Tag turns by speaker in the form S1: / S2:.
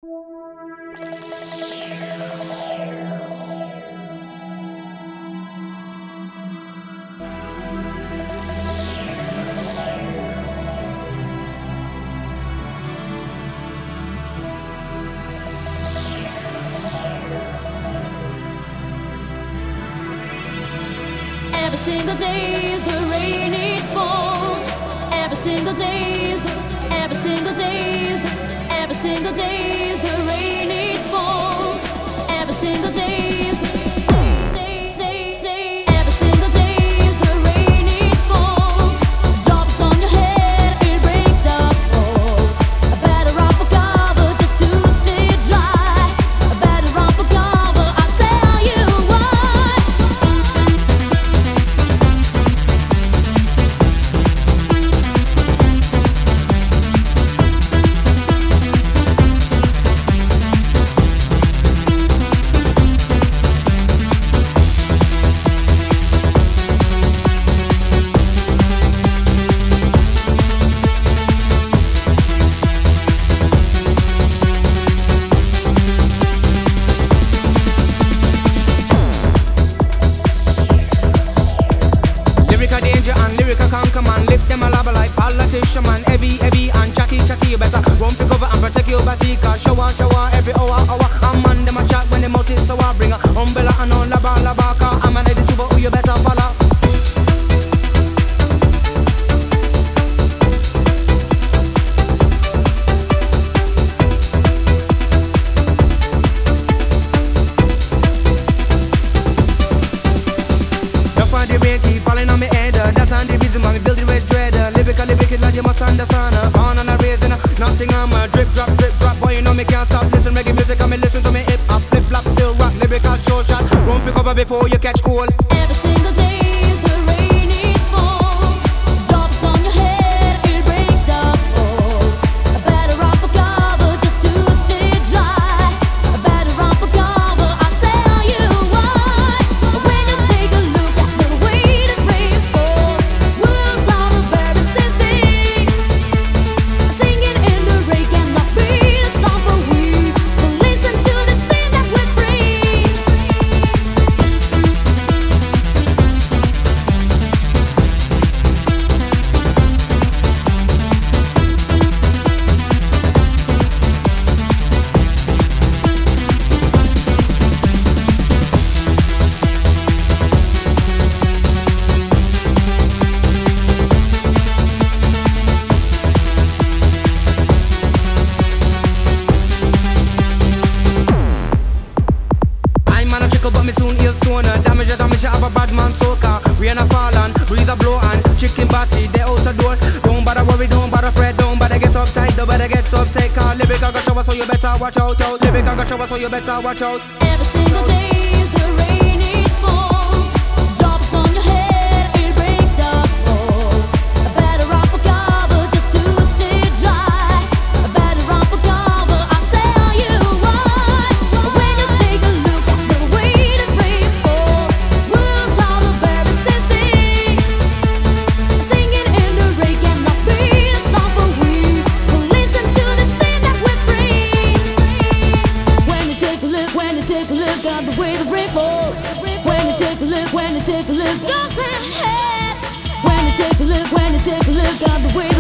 S1: Every single day the rain it falls. Every single day, every single day, every single day the rain it falls. Every single day. Every single day the rain it falls. Drops on your head, it breaks the walls. Better run for cover just to stay dry. Better run for cover, I'll tell you what.
S2: Lyrical conquer man, lift them a lava like politician man. Heavy and chatty, you better run for cover and protect your body. Cause shower every hour. I'm man them a chat when them out is so I bring a umbrella and on laba. Cause I'm a lady super who you better follow. The rain keep falling on me head. That's on the reason why me build it with dread. Lyrical like you must understand. Born on a raisin, nothing I'm a drip drop. Boy, you know me can't stop. Listen reggae music and me listen to me hip hop. Flip flop, still rock. Lyrical show shot. Run for cover before you catch cold.
S1: Every single day the rain it falls. Drops on your head, it breaks the walls. Better run for cover just to stay dry. Better run for cover, I'll tell you what. When you take a look at the way the rain falls, words are a very same thing. Singing in the rain cannot be a song for we. So listen to the thing that we bring.
S2: But me soon heal stoner. Damage, I have a bad man soaker. Rain a fall on, breeze a blow on. Chicken body, they out the door. Don't bother worry, don't bother fret. Don't bother get uptight, don't bother get upset. Cause lyrical got show us so you better watch out. Lyrical got show us so you better watch out.
S1: Every single day the rain it falls. Drops on your head, it breaks the walls. Better run for cover just to stay dry. Better run for cover, I'll tell you what. When you take a look at the way the rain falls, words are the very same thing. Singing in the rain cannot be a song for we. So listen to the thing that we bring. When you take a look at the way the rain falls. When you take a look at the head. When you take a look at the way